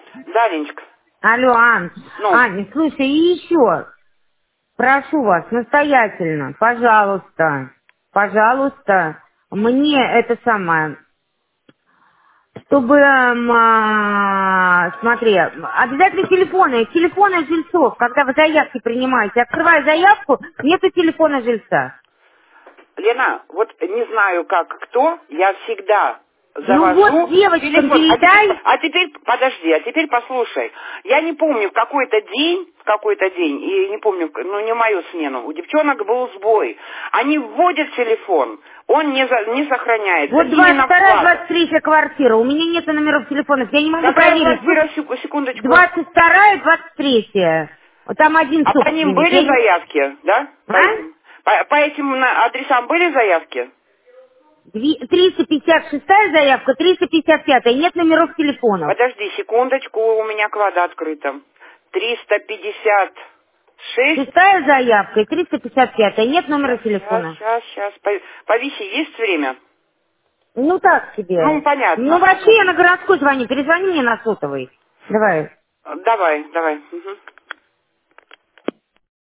Да, Ленечка. Алло, Ань. Ну, Аня, слушай, и еще. Прошу вас, настоятельно, пожалуйста, мне это самое, чтобы, смотри, обязательно телефоны жильцов, когда вы заявки принимаете. Открываю заявку, нету телефона жильца. Лена, вот не знаю как кто, я всегда Ну вот завожу девочкам телефон. А теперь, передай. подожди, а теперь послушай. Я не помню, в какой-то день, и не помню, ну не мою смену, у девчонок был сбой. Они вводят телефон, он не сохраняется. Вот Именно 22-я, вклад. 23-я квартира, у меня нет номеров телефонов, я не могу Какая проверить. квартира, секундочку. 22-я, 23-я. Вот там один А по ним собственник. были заявки, да? По А? этим, по этим адресам были заявки? 356-я заявка, 355-я, нет номеров телефонов. Подожди секундочку, у меня клада открыта. 356. Шестая заявка и 355-я, нет номера телефона. Сейчас. Повиси, есть время? Ну так Ну, себе. Ну понятно. вообще я на городской звоню, перезвони мне на сотовый. Давай. Давай. Мгм.